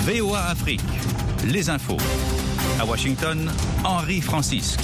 VOA Afrique, les infos. À Washington, Henri Francisque.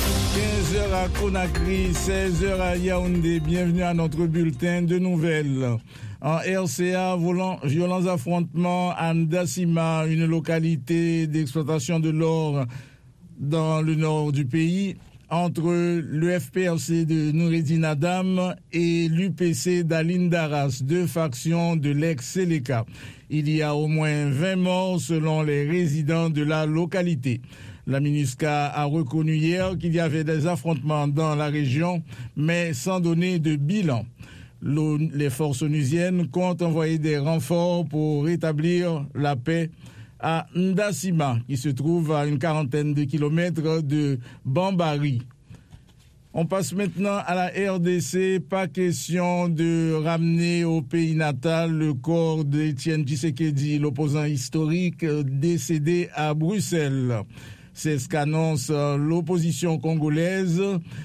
15h à Conakry, 16h à Yaoundé. Bienvenue à notre bulletin de nouvelles. En RCA, violents affrontements à Ndassima, une localité d'exploitation de l'or dans le nord du pays, entre le FPRC de Noureddine Adam et l'UPC d'Aline Daras, deux factions de l'ex-Seleka. Il y a au moins 20 morts selon les résidents de la localité. La MINUSCA a reconnu hier qu'il y avait des affrontements dans la région, mais sans donner de bilan. Les forces onusiennes comptent envoyer des renforts pour rétablir la paix à Ndassima, qui se trouve à une quarantaine de kilomètres de Bambari. On passe maintenant à la RDC. Pas question de ramener au pays natal le corps d'Étienne Tshisekedi, l'opposant historique décédé à Bruxelles. C'est ce qu'annonce l'opposition congolaise,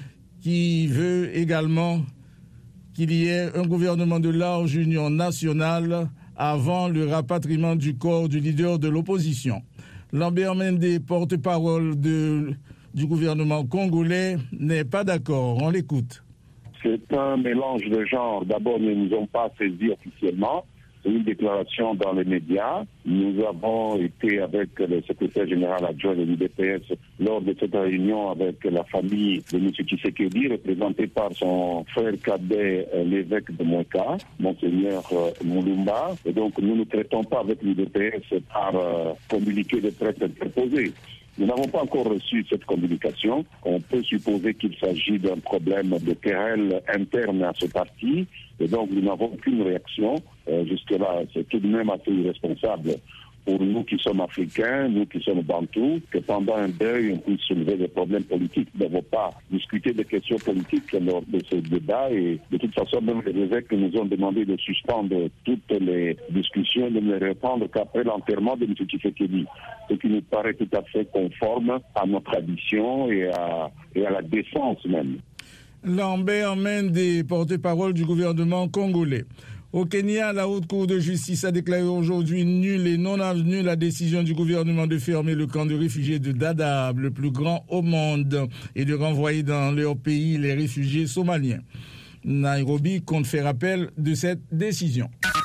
qui veut également qu'il y ait un gouvernement de large union nationale avant le rapatriement du corps du leader de l'opposition. Lambert Mende, porte-parole du gouvernement congolais, n'est pas d'accord. On l'écoute. C'est un mélange de genres. D'abord, nous ne nous avons pas saisi officiellement. C'est une déclaration dans les médias. Nous avons été avec le secrétaire général adjoint de l'UDPS lors de cette réunion avec la famille de M. Tshisekedi, représentée par son frère cadet, l'évêque de Moueka, Monseigneur Moulumba. Et donc, nous ne traitons pas avec l'UDPS par communiqué de presse interposé. Nous n'avons pas encore reçu cette communication. On peut supposer qu'il s'agit d'un problème de querelle interne à ce parti. Et donc, nous n'avons aucune réaction. Jusque-là, c'est tout de même assez irresponsable pour nous qui sommes africains, nous qui sommes bantous, que pendant un deuil, on puisse soulever des problèmes politiques. Nous n'avons pas discuté des questions politiques lors de ce débat. Et de toute façon, même les évêques nous ont demandé de suspendre toutes les discussions et de ne répondre qu'après l'enterrement de M. Tshisekedi. Ce qui nous paraît tout à fait conforme à nos traditions et à la décence même. Lambert Mende, porte-parole du gouvernement congolais. Au Kenya, la Haute Cour de justice a déclaré aujourd'hui nulle et non avenue la décision du gouvernement de fermer le camp de réfugiés de Dadaab, le plus grand au monde, et de renvoyer dans leur pays les réfugiés somaliens. Nairobi compte faire appel de cette décision.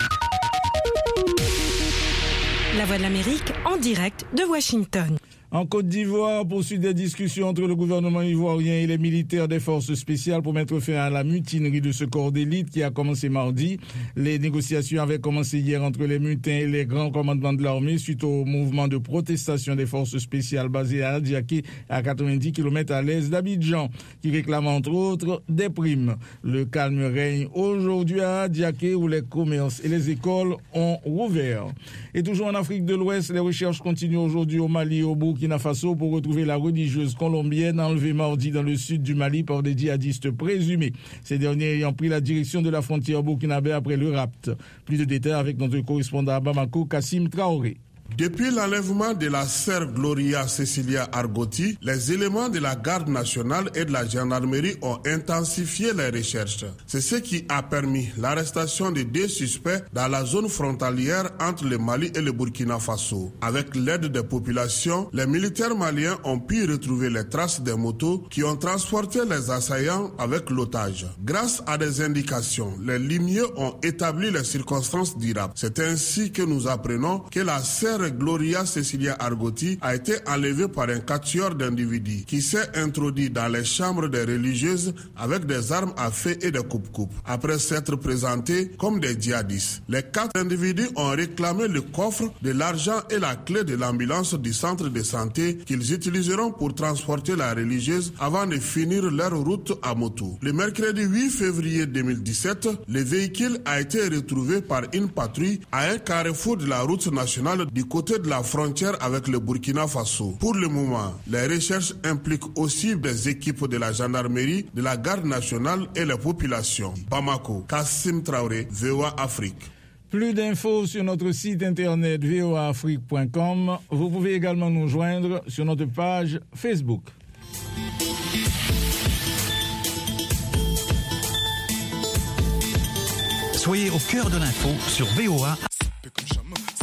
La Voix de l'Amérique en direct de Washington. En Côte d'Ivoire, poursuite des discussions entre le gouvernement ivoirien et les militaires des forces spéciales pour mettre fin à la mutinerie de ce corps d'élite qui a commencé mardi. Les négociations avaient commencé hier entre les mutins et les grands commandements de l'armée suite au mouvement de protestation des forces spéciales basées à Adiaké, à 90 km à l'est d'Abidjan, qui réclament entre autres des primes. Le calme règne aujourd'hui à Adiaké où les commerces et les écoles ont rouvert. Et toujours en Afrique de l'Ouest, les recherches continuent aujourd'hui au Mali et au Burkina Faso pour retrouver la religieuse colombienne enlevée mardi dans le sud du Mali par des djihadistes présumés. Ces derniers ayant pris la direction de la frontière burkinabé après le rapt. Plus de détails avec notre correspondant à Bamako, Kassim Traoré. Depuis l'enlèvement de la sœur Gloria Cecilia Argoti, les éléments de la garde nationale et de la gendarmerie ont intensifié les recherches. C'est ce qui a permis l'arrestation de 2 suspects dans la zone frontalière entre le Mali et le Burkina Faso. Avec l'aide des populations, les militaires maliens ont pu retrouver les traces des motos qui ont transporté les assaillants avec l'otage. Grâce à des indications, les limiers ont établi les circonstances du rapt. C'est ainsi que nous apprenons que la sœur Gloria Cecilia Argoti a été enlevée par un quatuor d'individus qui s'est introduit dans les chambres des religieuses avec des armes à feu et des coupe-coupe. Après s'être présentés comme des djihadistes, les 4 individus ont réclamé le coffre, de l'argent et la clé de l'ambulance du centre de santé qu'ils utiliseront pour transporter la religieuse avant de finir leur route à moto. Le mercredi 8 février 2017, le véhicule a été retrouvé par une patrouille à un carrefour de la route nationale du côté de la frontière avec le Burkina Faso. Pour le moment, les recherches impliquent aussi des équipes de la gendarmerie, de la garde nationale et les populations. Bamako, Kassim Traoré, VOA Afrique. Plus d'infos sur notre site internet voaafrique.com. Vous pouvez également nous joindre sur notre page Facebook. Soyez au cœur de l'info sur VOA.